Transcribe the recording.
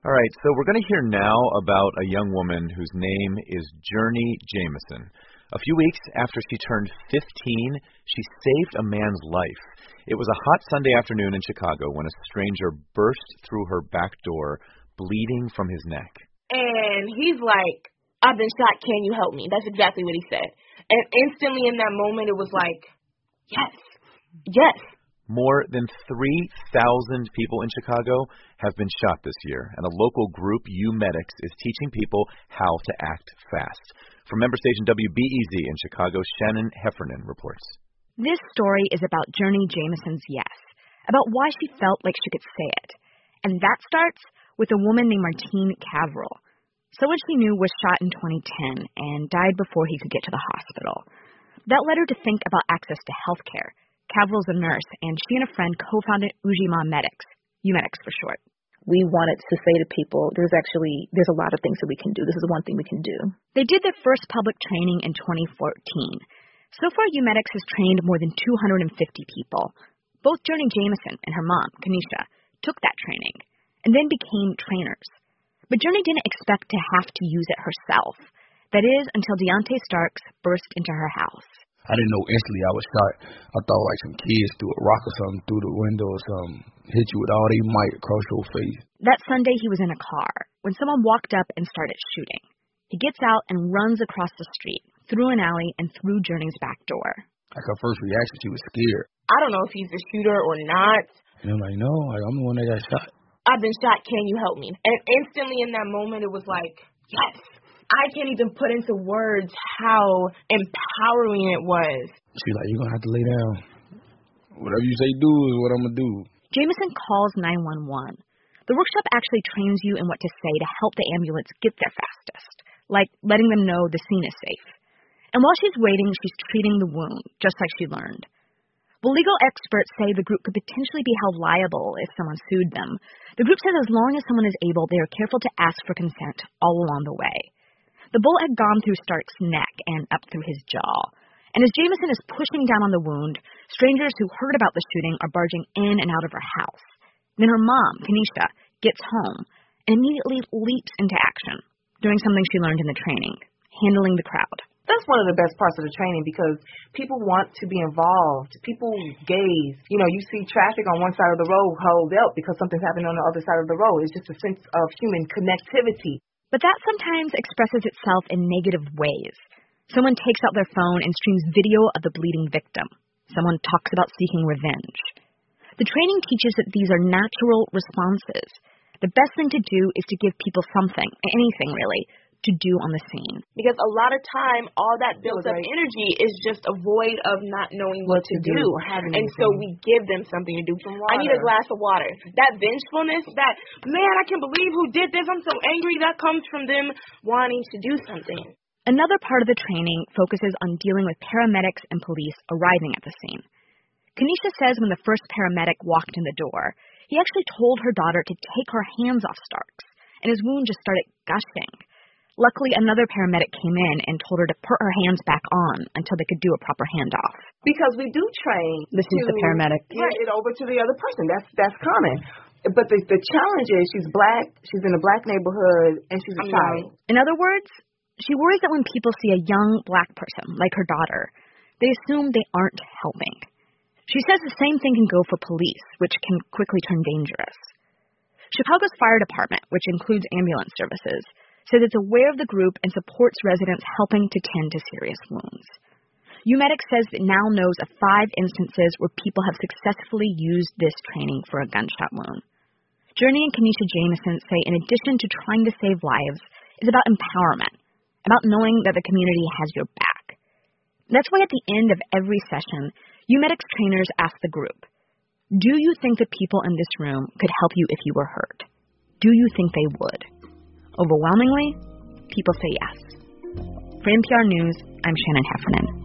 All right, so we're going to hear now about a young woman whose name is Journey Jameson. A few weeks after she turned 15, she saved a man's life. It was a hot Sunday afternoon in Chicago when a stranger burst through her back door, bleeding from his neck. And he's like, "I've been shot, can you help me?" That's exactly what he said. And instantly in that moment, it was like, yes. More than 3,000 people in Chicago have been shot this year, and a local group, U-Medics, is teaching people how to act fast. From member station WBEZ in Chicago, Shannon Heffernan reports. This story is about Journey Jameson's yes, about why she felt like she could say it. And that starts with a woman named Martine Caverill. Someone she knew was shot in 2010 and died before he could get to the hospital. That led her to think about access to health care. Caverill's a nurse, and she and a friend co-founded Ujima Medics, U-Medics for short. We wanted to say to people, there's a lot of things that we can do. This is one thing we can do. They did their first public training in 2014. So far, U-Medics has trained more than 250 people. Both Journey Jameson and her mom, Kanisha, took that training and then became trainers. But Journey didn't expect to have to use it herself. That is, until Deontay Starks burst into her house. I didn't know instantly I was shot. I thought like some kids threw a rock or something through the window or something. Hit you with all their might across your face. That Sunday he was in a car when someone walked up and started shooting. He gets out and runs across the street, through an alley, and through Journey's back door. Like her first reaction, she was scared. I don't know if he's the shooter or not. And I'm like, no, I'm the one that got shot. I've been shot, can you help me? And instantly in that moment, it was like, yes. I can't even put into words how empowering it was. She's like, you're going to have to lay down. Whatever you say do is what I'm going to do. Jameson calls 911. The workshop actually trains you in what to say to help the ambulance get there fastest, like letting them know the scene is safe. And while she's waiting, she's treating the wound, just like she learned. Well, legal experts say the group could potentially be held liable if someone sued them. The group says as long as someone is able, they are careful to ask for consent all along the way. The bullet had gone through Stark's neck and up through his jaw. And as Jameson is pushing down on the wound, strangers who heard about the shooting are barging in and out of her house. Then her mom, Kanisha, gets home and immediately leaps into action, doing something she learned in the training, handling the crowd. That's one of the best parts of the training because people want to be involved. People gaze. You know, you see traffic on one side of the road hold up because something's happening on the other side of the road. It's just a sense of human connectivity. But that sometimes expresses itself in negative ways. Someone takes out their phone and streams video of the bleeding victim. Someone talks about seeking revenge. The training teaches that these are natural responses. The best thing to do is to give people something, anything really, to do on the scene. Because a lot of time, all that built up energy is just a void of not knowing what to do. And so we give them something to do. I need a glass of water. That vengefulness, that, man, I can't believe who did this, I'm so angry, that comes from them wanting to do something. Another part of the training focuses on dealing with paramedics and police arriving at the scene. Kanisha says when the first paramedic walked in the door, he actually told her daughter to take her hands off Starks, and his wound just started gushing. Luckily, another paramedic came in and told her to put her hands back on until they could do a proper handoff. Because we do train listen to the paramedic. Get it over to the other person. That's common. But the challenge is she's black, she's in a black neighborhood, and she's a child. In other words, she worries that when people see a young black person, like her daughter, they assume they aren't helping. She says the same thing can go for police, which can quickly turn dangerous. Chicago's fire department, which includes ambulance services, says it's aware of the group and supports residents helping to tend to serious wounds. U-Medics says it now knows of 5 instances where people have successfully used this training for a gunshot wound. Journey and Kanisha Jameson say in addition to trying to save lives, it's about empowerment, about knowing that the community has your back. That's why at the end of every session, U-Medics trainers ask the group, do you think the people in this room could help you if you were hurt? Do you think they would? Overwhelmingly, people say yes. For NPR News, I'm Shannon Heffernan.